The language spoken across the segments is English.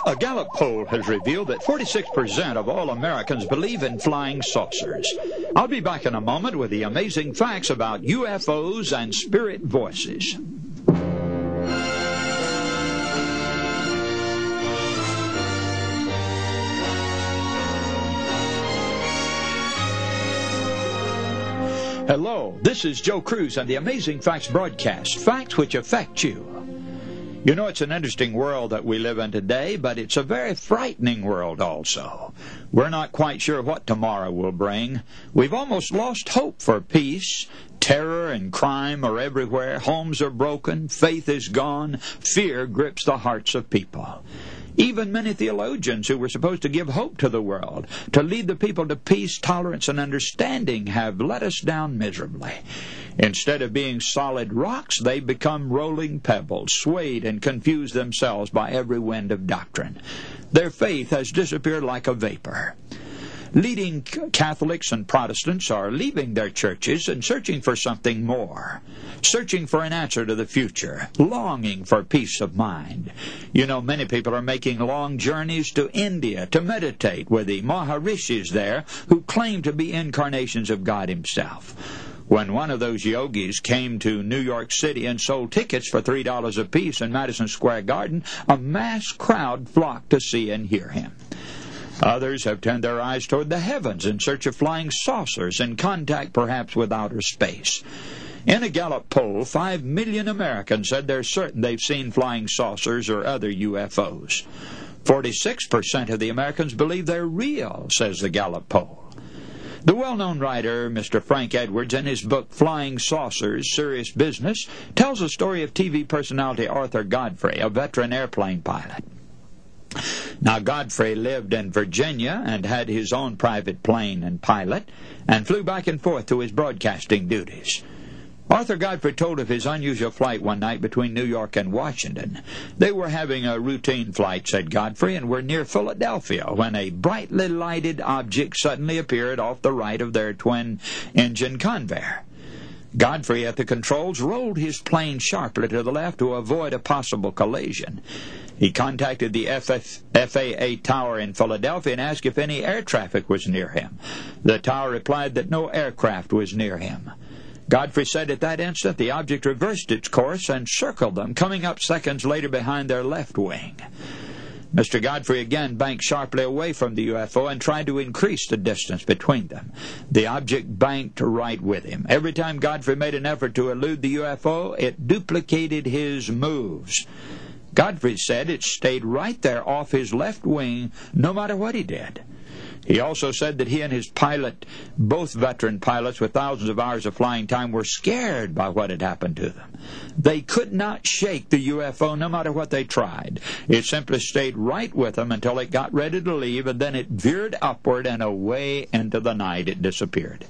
A Gallup poll has revealed that 46% of all Americans believe in flying saucers. I'll be back in a moment with the amazing facts about UFOs and spirit voices. Hello, this is Joe Cruz and the Amazing Facts broadcast, facts which affect you. You know, it's an interesting world that we live in today, but it's a very frightening world also. We're not quite sure what tomorrow will bring. We've almost lost hope for peace. Terror and crime are everywhere. Homes are broken. Faith is gone. Fear grips the hearts of people. Even many theologians who were supposed to give hope to the world, to lead the people to peace, tolerance, and understanding, have let us down miserably. Instead of being solid rocks, they become rolling pebbles, swayed and confused themselves by every wind of doctrine. Their faith has disappeared like a vapor. Leading Catholics and Protestants are leaving their churches and searching for something more, searching for an answer to the future, longing for peace of mind. You know, many people are making long journeys to India to meditate with the Maharishis there who claim to be incarnations of God Himself. When one of those yogis came to New York City and sold tickets for $3 apiece in Madison Square Garden, a mass crowd flocked to see and hear him. Others have turned their eyes toward the heavens in search of flying saucers in contact perhaps with outer space. In a Gallup poll, 5 million Americans said they're certain they've seen flying saucers or other UFOs. 46% of the Americans believe they're real, says the Gallup poll. The well-known writer, Mr. Frank Edwards, in his book Flying Saucers, Serious Business, tells the story of TV personality Arthur Godfrey, a veteran airplane pilot. Now, Godfrey lived in Virginia and had his own private plane and pilot, and flew back and forth to his broadcasting duties. Arthur Godfrey told of his unusual flight one night between New York and Washington. They were having a routine flight, said Godfrey, and were near Philadelphia when a brightly lighted object suddenly appeared off the right of their twin-engine Convair. Godfrey, at the controls, rolled his plane sharply to the left to avoid a possible collision. He contacted the FAA tower in Philadelphia and asked if any air traffic was near him. The tower replied that no aircraft was near him. Godfrey said at that instant the object reversed its course and circled them, coming up seconds later behind their left wing. Mr. Godfrey again banked sharply away from the UFO and tried to increase the distance between them. The object banked right with him. Every time Godfrey made an effort to elude the UFO, it duplicated his moves. Godfrey said it stayed right there off his left wing no matter what he did. He also said that he and his pilot, both veteran pilots with thousands of hours of flying time, were scared by what had happened to them. They could not shake the UFO no matter what they tried. It simply stayed right with them until it got ready to leave, and then it veered upward and away into the night it disappeared.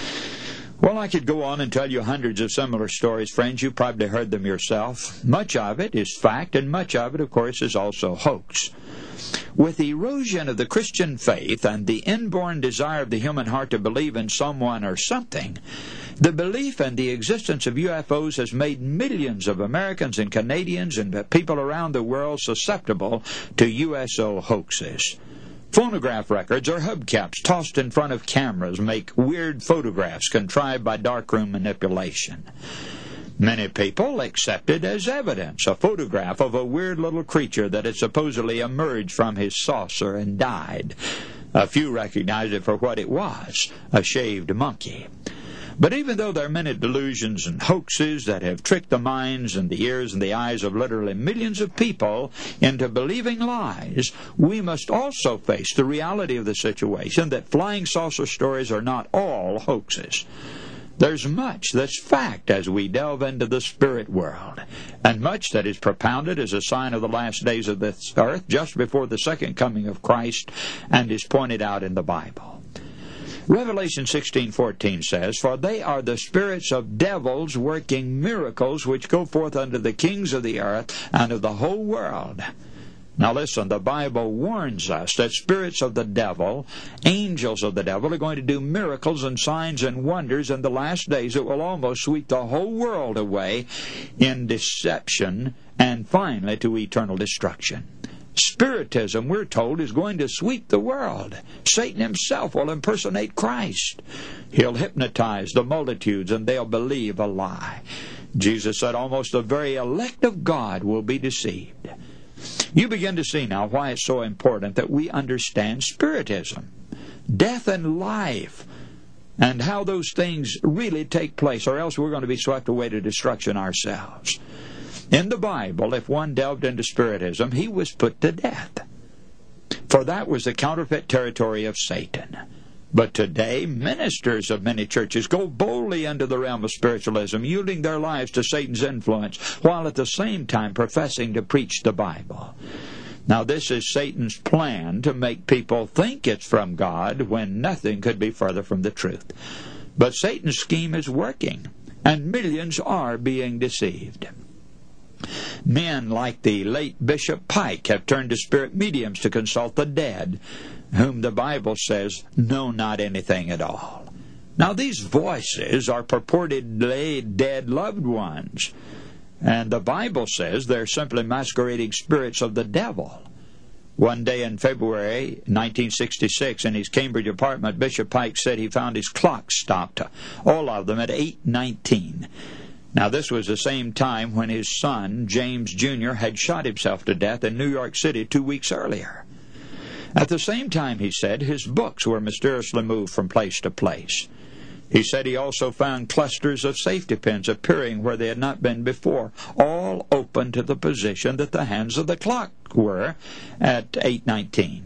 Well, I could go on and tell you hundreds of similar stories, friends. You probably heard them yourself. Much of it is fact, and much of it, of course, is also hoax. With the erosion of the Christian faith and the inborn desire of the human heart to believe in someone or something, the belief in the existence of UFOs has made millions of Americans and Canadians and people around the world susceptible to USO hoaxes. Phonograph records or hubcaps tossed in front of cameras make weird photographs contrived by darkroom manipulation. Many people accept it as evidence, a photograph of a weird little creature that had supposedly emerged from his saucer and died. A few recognized it for what it was, a shaved monkey. But even though there are many delusions and hoaxes that have tricked the minds and the ears and the eyes of literally millions of people into believing lies, we must also face the reality of the situation that flying saucer stories are not all hoaxes. There's much that's fact as we delve into the spirit world, and much that is propounded as a sign of the last days of this earth just before the second coming of Christ and is pointed out in the Bible. Revelation 16:14 says, "For they are the spirits of devils working miracles which go forth unto the kings of the earth and of the whole world." Now listen, the Bible warns us that spirits of the devil, angels of the devil, are going to do miracles and signs and wonders in the last days that will almost sweep the whole world away in deception and finally to eternal destruction. Spiritism, we're told, is going to sweep the world. Satan himself will impersonate Christ. He'll hypnotize the multitudes and they'll believe a lie. Jesus said almost the very elect of God will be deceived. You begin to see now why it's so important that we understand Spiritism, death and life, and how those things really take place, or else we're going to be swept away to destruction ourselves. In the Bible, if one delved into Spiritism, he was put to death, for that was the counterfeit territory of Satan. But today, ministers of many churches go boldly into the realm of spiritualism, yielding their lives to Satan's influence, while at the same time professing to preach the Bible. Now, this is Satan's plan to make people think it's from God when nothing could be further from the truth. But Satan's scheme is working, and millions are being deceived. Men like the late Bishop Pike have turned to spirit mediums to consult the dead, whom the Bible says know not anything at all. Now, these voices are purportedly dead loved ones, and the Bible says they're simply masquerading spirits of the devil. One day in February 1966, in his Cambridge apartment, Bishop Pike said he found his clock stopped, all of them at 8:19. Now, this was the same time when his son, James Jr., had shot himself to death in New York City 2 weeks earlier. At the same time, he said, his books were mysteriously moved from place to place. He said he also found clusters of safety pins appearing where they had not been before, all open to the position that the hands of the clock were at 8:19.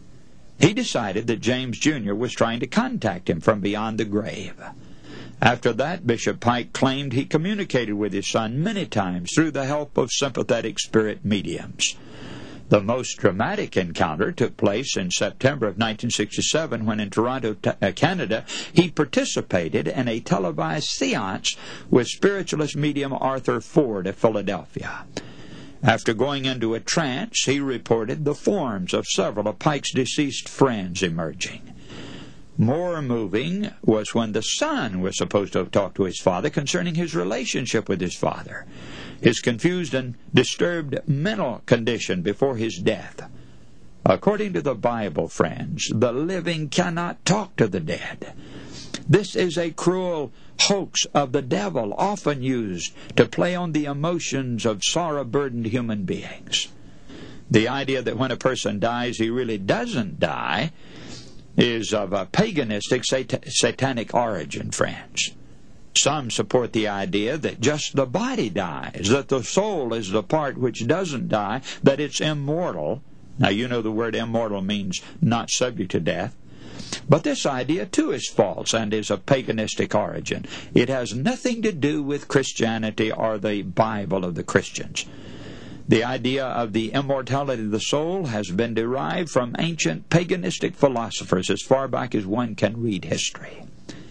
He decided that James Jr. was trying to contact him from beyond the grave. After that, Bishop Pike claimed he communicated with his son many times through the help of sympathetic spirit mediums. The most dramatic encounter took place in September of 1967 when in Toronto, Canada, he participated in a televised seance with spiritualist medium Arthur Ford of Philadelphia. After going into a trance, he reported the forms of several of Pike's deceased friends emerging. More moving was when the son was supposed to have talked to his father concerning his relationship with his father, his confused and disturbed mental condition before his death. According to the Bible, friends, the living cannot talk to the dead. This is a cruel hoax of the devil, often used to play on the emotions of sorrow-burdened human beings. The idea that when a person dies, he really doesn't die is of a paganistic, satanic origin, friends. Some support the idea that just the body dies, that the soul is the part which doesn't die, that it's immortal. Now, you know the word immortal means not subject to death. But this idea, too, is false and is of paganistic origin. It has nothing to do with Christianity or the Bible of the Christians. The idea of the immortality of the soul has been derived from ancient paganistic philosophers as far back as one can read history.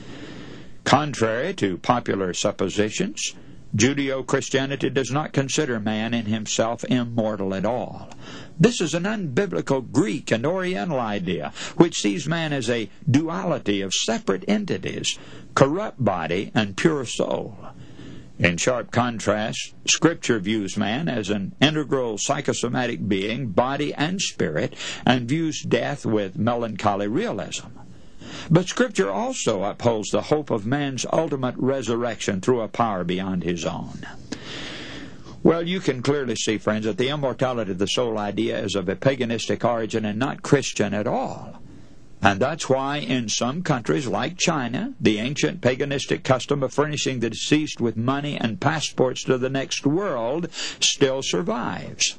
Contrary to popular suppositions, Judeo-Christianity does not consider man in himself immortal at all. This is an unbiblical Greek and Oriental idea which sees man as a duality of separate entities, corrupt body and pure soul. In sharp contrast, Scripture views man as an integral psychosomatic being, body and spirit, and views death with melancholy realism. But Scripture also upholds the hope of man's ultimate resurrection through a power beyond his own. Well, you can clearly see, friends, that the immortality of the soul idea is of a paganistic origin and not Christian at all. And that's why in some countries like China, the ancient paganistic custom of furnishing the deceased with money and passports to the next world still survives.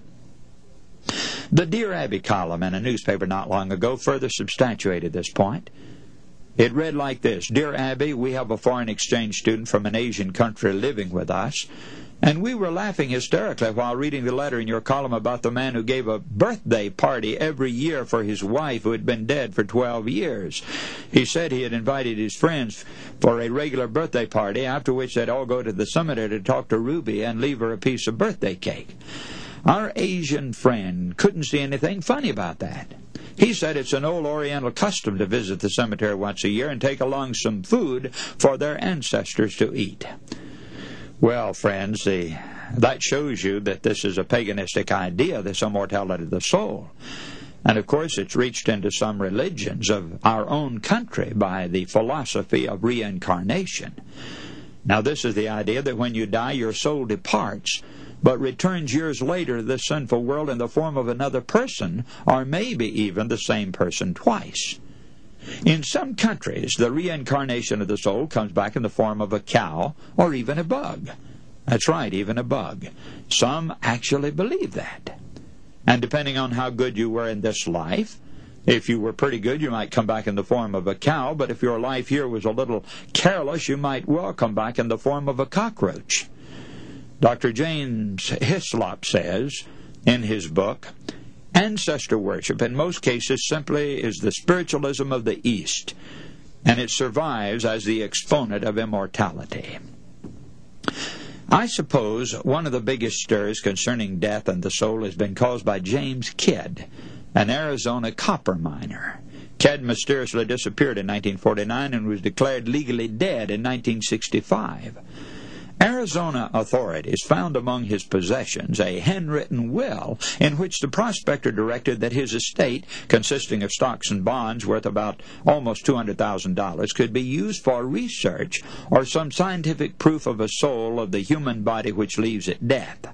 The Dear Abby column in a newspaper not long ago further substantiated this point. It read like this: Dear Abby, we have a foreign exchange student from an Asian country living with us, and we were laughing hysterically while reading the letter in your column about the man who gave a birthday party every year for his wife who had been dead for 12 years. He said he had invited his friends for a regular birthday party, after which they'd all go to the cemetery to talk to Ruby and leave her a piece of birthday cake. Our Asian friend couldn't see anything funny about that. He said it's an old Oriental custom to visit the cemetery once a year and take along some food for their ancestors to eat. Well, friends, the That shows you that this is a paganistic idea, this immortality of the soul. And of course, it's reached into some religions of our own country by the philosophy of reincarnation. Now, this is the idea that when you die, your soul departs, but returns years later to this sinful world in the form of another person, or maybe even the same person twice. In some countries, the reincarnation of the soul comes back in the form of a cow or even a bug. That's right, even a bug. Some actually believe that. And depending on how good you were in this life, if you were pretty good, you might come back in the form of a cow, but if your life here was a little careless, you might well come back in the form of a cockroach. Dr. James Hislop says in his book, ancestor worship in most cases simply is the spiritualism of the East, and it survives as the exponent of immortality. I suppose one of the biggest stirs concerning death and the soul has been caused by James Kidd, an Arizona copper miner. Kidd mysteriously disappeared in 1949 and was declared legally dead in 1965. Arizona authorities found among his possessions a handwritten will in which the prospector directed that his estate, consisting of stocks and bonds worth about almost $200,000, could be used for research or some scientific proof of a soul of the human body which leaves at death.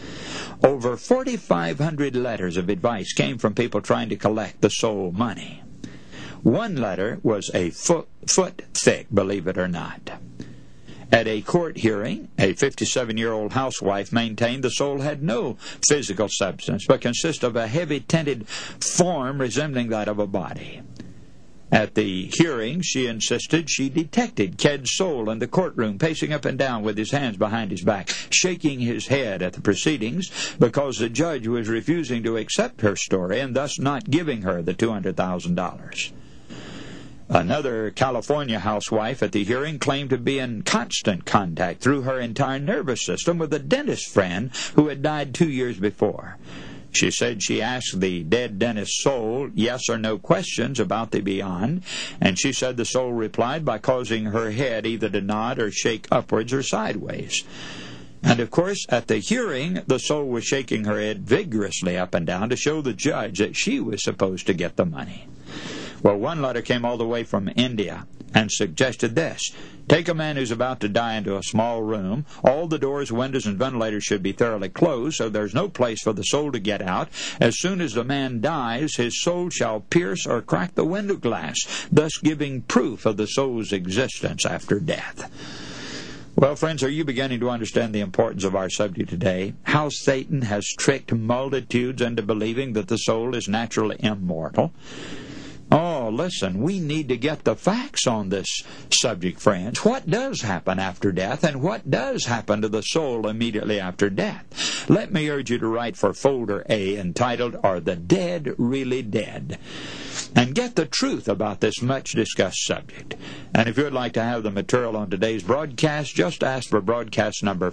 Over 4,500 letters of advice came from people trying to collect the soul money. One letter was a foot thick, believe it or not. At a court hearing, a 57-year-old housewife maintained the soul had no physical substance, but consisted of a heavy tinted form resembling that of a body. At the hearing, she insisted she detected Kidd's soul in the courtroom, pacing up and down with his hands behind his back, shaking his head at the proceedings because the judge was refusing to accept her story and thus not giving her the $200,000. Another California housewife at the hearing claimed to be in constant contact through her entire nervous system with a dentist friend who had died 2 years before. She said she asked the dead dentist's soul yes or no questions about the beyond, and she said the soul replied by causing her head either to nod or shake upwards or sideways. And of course, at the hearing, the soul was shaking her head vigorously up and down to show the judge that she was supposed to get the money. Well, one letter came all the way from India and suggested this. Take a man who's about to die into a small room. All the doors, windows, and ventilators should be thoroughly closed, so there's no place for the soul to get out. As soon as the man dies, his soul shall pierce or crack the window glass, thus giving proof of the soul's existence after death. Well, friends, are you beginning to understand the importance of our subject today? How Satan has tricked multitudes into believing that the soul is naturally immortal? Oh, listen, we need to get the facts on this subject, friends. What does happen after death, and what does happen to the soul immediately after death? Let me urge you to write for Folder A, entitled, Are the Dead Really Dead? And get the truth about this much-discussed subject. And if you would like to have the material on today's broadcast, just ask for broadcast number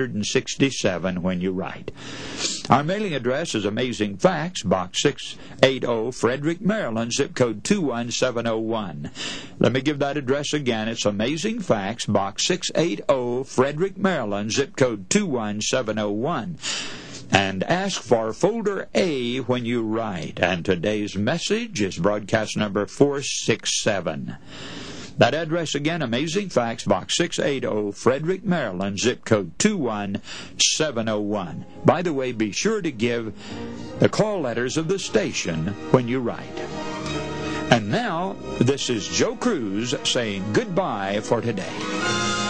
467 when you write. Our mailing address is Amazing Facts, Box 680, Frederick, Maryland, zip code 21701. Let me give that address again. It's Amazing Facts, Box 680, Frederick, Maryland, zip code 21701. And ask for Folder A when you write. And today's message is broadcast number 467. That address again, Amazing Facts, Box 680, Frederick, Maryland, zip code 21701. By the way, be sure to give the call letters of the station when you write. And now, this is Joe Cruz saying goodbye for today.